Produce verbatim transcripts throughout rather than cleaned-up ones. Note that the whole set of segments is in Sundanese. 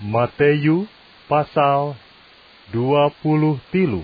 Matius pasal dua puluh tilu.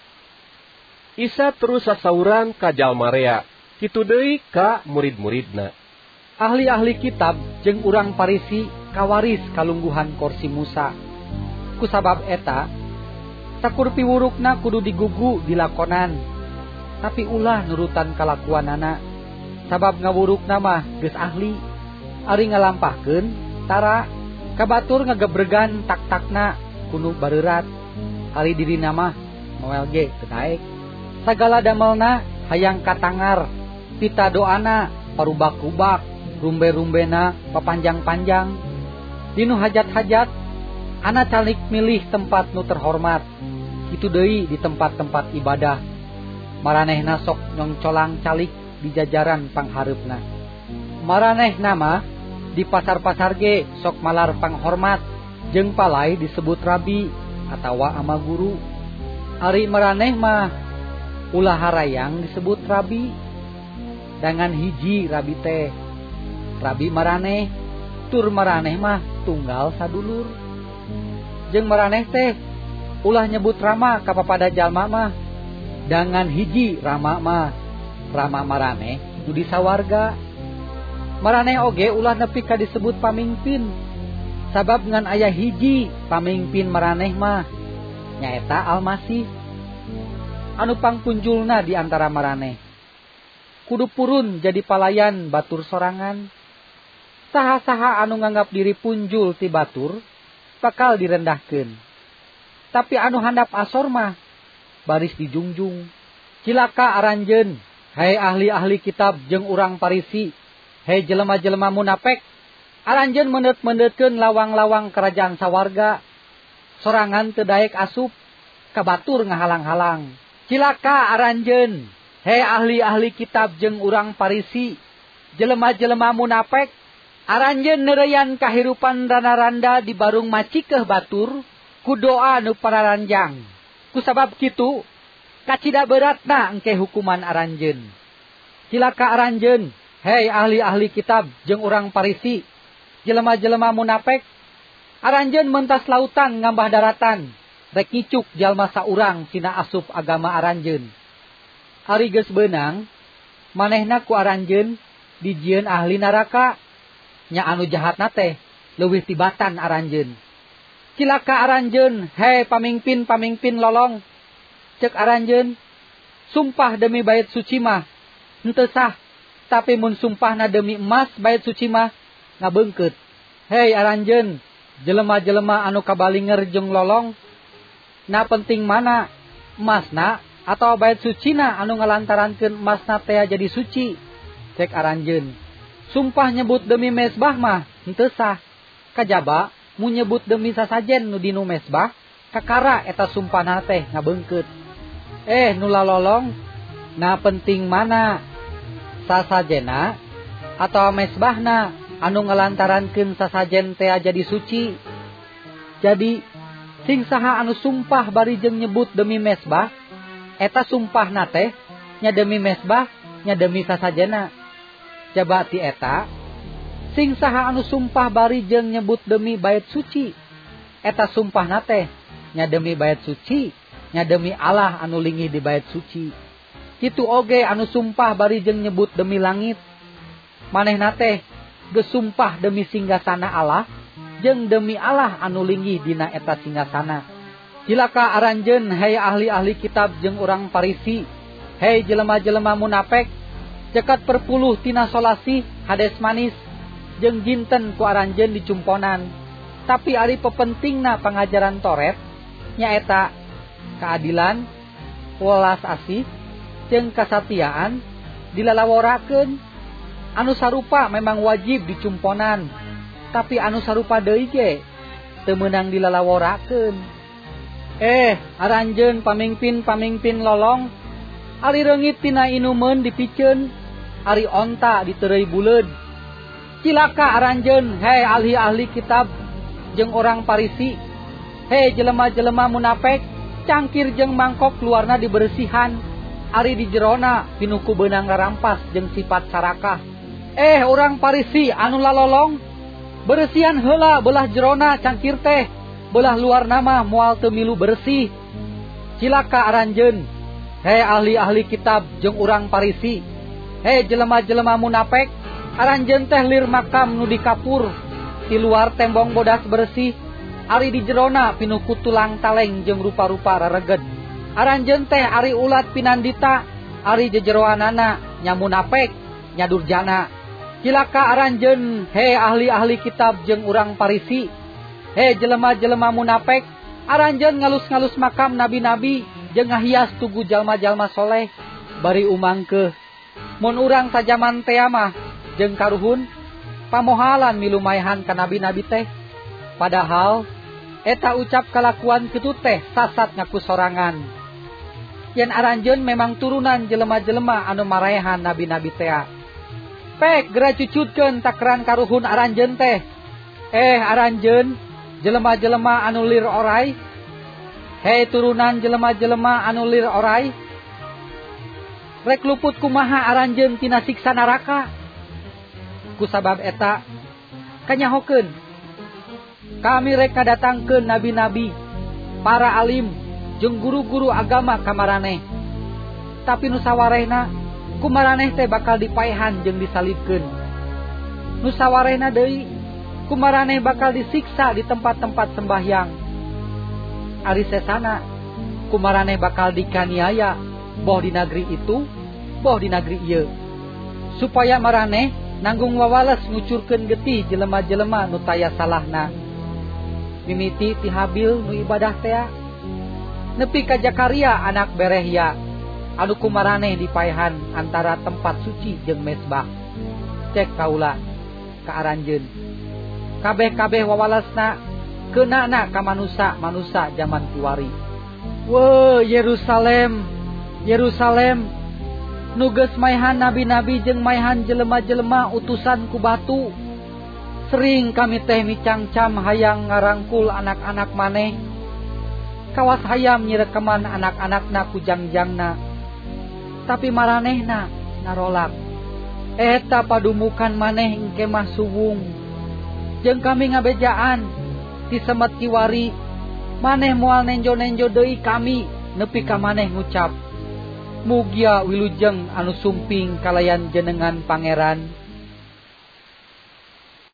Isa terus sasauran ka jalma rea, kitu deui ka murid-muridna. Ahli-ahli kitab jeung urang Parisi kawaris kalungguhan kursi Musa. Kusabab eta, sakur piwurukna kudu digugu dilakonan, tapi ulah nurutan kalakuanana. Sabab ngawurukna mah geus ahli, ari ngalampahkeun tara kabatur ngagebregan tak-takna kudu bareurat, ari dirina mah moel ge teu daek. Sagala damelna hayang katangar, pita doana parubak-ubak, rumbe-rumbena papanjang-panjang. Dinu hajat-hajat ana calik milih tempat nu terhormat, kitu deui di tempat-tempat ibadah. Maranehna sok nyongcolang calik di jajaran panghareupna. Maranehna mah di pasar-pasar ge sok malar panghormat, jeung palai disebut rabi atawa ama guru. Ari maraneh mah ulah harayang disebut rabi. Dengan hiji rabi teh rabi maraneh, tur maraneh mah tunggal sadulur. Jeung maraneh teh ulah nyebut rama ka papada jalma mah. Dengan hiji rama mah rama maraneh nu disawarga. Maraneh oge ulah nepi ka disebut pamingpin, sabab ngan aya hiji pamingpin maraneh mah nyaeta Almasih anu pangpunjulna di antara maraneh. Kudu purun jadi palayan batur sorangan. Saha-saha anu nganggap diri punjul ti batur bakal direndahkeun, tapi anu handap asor mah baris dijungjung. Cilaka aranjeun, hai ahli-ahli kitab jeung urang Parisi, hei jelema-jelema munapek, aranjeun mendet-mendetkeun lawang-lawang kerajaan sawarga, sorangan teu daek asup, kabatur ngahalang-halang. Cilaka aranjeun, hei ahli-ahli kitab jeung urang Parisi, jelema-jelema munapek, aranjeun neureyan kahirupan randa-randa di barung macikeh batur, ku doa nu pararanjang. Kusabab kitu, kacida beratna engke hukuman aranjeun. Cilaka aranjeun, hei ahli-ahli kitab jeung urang Parisi, jelema-jelema munapek, aranjeun mentas lautan ngambah daratan, rek ngicuk jalma saurang tina asup agama aranjeun. Ari geus beunang, manehna ku aranjeun dijieun ahli naraka, nya anu jahatna teh leuwih tibatan aranjeun. Cilaka aranjeun, hei pamingpin-pamingpin lolong, cek aranjeun, sumpah demi bait suci mah henteu sah, tapi mun sumpahna demi emas bait suci mah ngabeungkeut. Hei aranjeun, jelema-jelema anu kabalinger jeung lolong, na penting mana emasna atau bait sucina anu ngalantarankeun emasna teh jadi suci? Cek aranjeun, sumpah nyebut demi mesbah mah henteu sah, kajaba mun nyebut demi sasajen nu dinu mesbah kakara eta sumpahna teh ngabeungkeut. Eh nu lalolong, na penting mana sasajena atau mesbahna anu ngalantarankeun sasajen teh jadi suci? Jadi sing saha anu sumpah bari jeung nyebut demi mesbah, eta sumpahna teh nya demi mesbah nya demi sasajena. Jaba ti eta sing saha anu sumpah bari jeung nyebut demi bait suci, eta sumpahna teh nya demi bait suci nya demi Allah anu linggih di bait suci. Kitu oge anu sumpah bari jeung nyebut demi langit, manehna teh geus sumpah demi singgasana Allah jeung demi Allah anu linggih dina eta singgasana. Cilaka aranjeun, hei ahli-ahli kitab jeung urang Parisi, hei jelema-jelema munapek, cekat perpuluh tina solasi hades manis jeung jinten ku aranjeun dicumponan, tapi ari pepentingna pangajaran Toret nyaeta keadilan, welas asih, jeung kasatiaan dilalaworakeun. Anu sarupa memang wajib dicumponan, tapi anu sarupa deui ge teu meunang dilalaworakeun. Eh aranjeun pamingpin-pamingpin lolong, ari reungit tina inumeun dipikeun, ari onta diteureuy buleud. Cilaka aranjeun, hei ahli-ahli kitab jeung urang Parisi, hei jelema-jelema munapek, cangkir jeung mangkok luarna diberesihan, ari di jerona pinuku beunang rarampas jeung sifat sarakah. Eh urang Parisi anu lalolong, Beresian heula belah jerona cangkir teh, belah luar nama moal teu milu bersih. Cilaka aranjeun, he ahli-ahli kitab jeung urang Parisi, he jelema-jelema munafik, aranjeun teh lir makam nu dikapur, di luar tembong bodas bersih, ari di jerona pinuh ku tulang taleng jeung rupa-rupa rareged. Aranjeun teh ari ulat pinandita, ari jejeroanana nya munafik, nya durjana. Cilaka aranjeun, he ahli-ahli kitab jeung urang Parisi, he jelema-jelema munafik, aranjeun ngalus-ngalus makam nabi-nabi jeung ngahias tugu jalma-jalma soleh, bari umangkeuh. Mun urang sajaman teh mah jeung karuhun pamohalan milu maehan ka nabi-nabi teh. Padahal eta ucap kalakuan kitu teh sasat ngaku sorangan. Yen aranjeun memang turunan jelema-jelema anu maraehan nabi-nabi teh. Pek gera cucutkeun takran karuhun aranjeun teh. Eh aranjeun jelema-jelema anu lir orai, hei turunan jelema-jelema anu lir orai, rek luput kumaha aranjeun tina siksa neraka. Kusabab eta kanyahokeun kami rek ngadatangkeun nabi-nabi, para alim jeung guru-guru agama ka maraneh. Tapi nu sawarehna ku maraneh teh bakal dipaehan jeung disalibkeun. Nu sawarehna deui ku maraneh bakal disiksa di tempat-tempat sembahyang. Ari sesana ku maraneh bakal dikaniaya boh di negeri itu, boh di negeri ieu. Supaya maraneh nanggung wawales ngucurkeun getih jelema-jelema nu taya salahna. Mimiti ti Habil nu ibadah teh, nepi ka Zakaria anak Berehya, anu ku maraneh dipaehan antara tempat suci jeung mesbah. Cek kaula ka aranjeun, kabeh-kabeh wawalesna keunana ka manusa-manusa zaman kiwari. Weuh Yerusalem, Yerusalem, nu geus maehan nabi-nabi jeung maehan jelema-jelema utusan ku batu. Sering kami teh micangcam hayang ngarangkul anak-anak maneh, kawas hayam nyirekeman anak-anakna ku jangjangna. Tapi maranehna narolak. Eta padumukan maneh engke mah suwung. Jeung kami ngabejaan ti semet kiwari, maneh moal nenjo-nenjo deui kami nepi ka maneh ngucap, mugia wilujeng anu sumping kalayan jenengan pangeran.